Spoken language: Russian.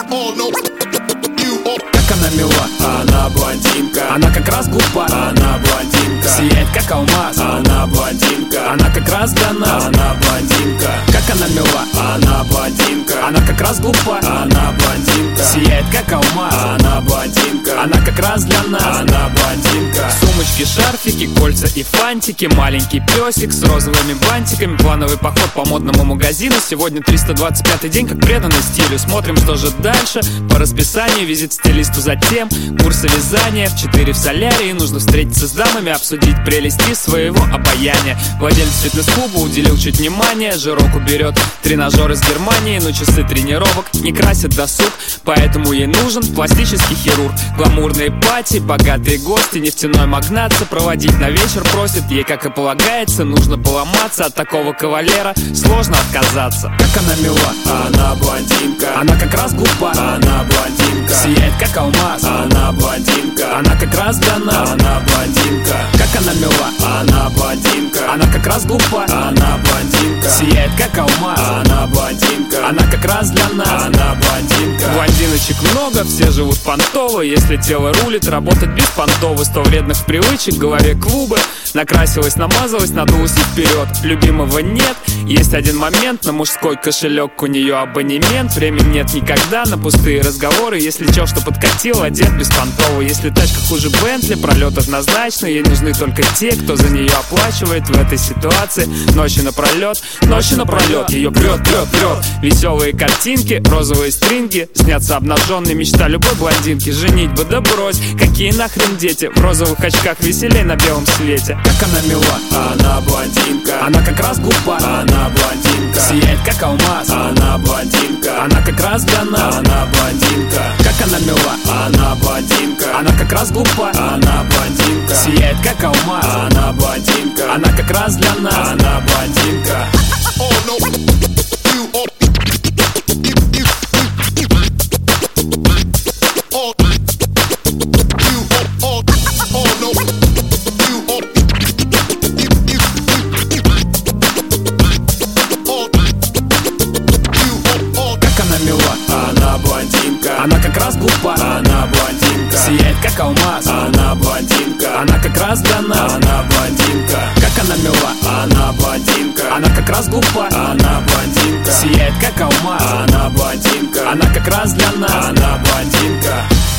Как она мила, Она блондинка, она как раз глупа, она блондинка, сияет как алмаз, она блондинка, она как раз для нас. она блондинка, Как она мила, она блондинка, она как раз глупа, она блондинка, сияет как алмаз, она блондинка, она как раз для нас. она блондинка. Сумочки, шарфики, кольца и фантики, маленький песик с розовыми бантиками, плановый поход по модному магазину. Сегодня 325-й день, как преданный стилю. Смотрим, что же дальше по расписанию. Визит стилисту, затем курсы вязания. В 4 в солярии нужно встретиться с дамами, обсудить прелести своего обаяния. Владелец фитнес-клуба уделил чуть внимания. Жирок уберет тренажер из Германии, но часы тренировок не красят досуг, поэтому ей нужен пластический хирург. Гламурные пати, богатые гости, нефтяной магнат сопроводить на вечер просит. Ей, как и полагается, нужно поломаться. От такого кавалера сложно отказаться. Как она мила, Она блондинка, она как раз глупа, она блондинка, сияет как алмаз, она блондинка, она как раз для нас. она блондинка, Как она мила, она блондинка, она как раз глупа, она блондинка, сияет как алмаз, она блондинка, она как раз для нас. она блондинка. Блондиночек много, все живут понтово. Если тело рулит, работать беспонтово. 100 вредных привычек, в голове клубы. Накрасилась, намазалась, надулась и вперед. Любимого нет, есть один момент. На мужской кошелек у нее абонемент. Времени нет никогда на пустые разговоры. Если чё, что подкатил, одет беспонтово. Если тачка хуже Бентли, пролет однозначно. Ей нужны только те, кто за нее оплачивает в этой ситуации. Ночи напролет, ее прет. Веселые картинки, розовые стринги. Снятся обнаженные, мечта любой блондинки. Женитьба, да брось, какие нахрен дети. В розовых очках веселей на белом свете. Как она мила, Она блондинка, она как раз глупа, она блондинка, сияет как алмаз, она блондинка, она как раз для нас. она блондинка, Как она мила, она блондинка, она как раз глупа, она блондинка, сияет как алмаз, она блондинка, она как раз для нас. она блондинка. Как она мила, Она блондинка, она как раз глупа, она блондинка, сияет как алмаз, она блондинка, она как раз для нас. она блондинка, Как она мила, она блондинка, она как раз глупа, она блондинка, сияет как алмаз, она блондинка, она как раз для нас. она блондинка.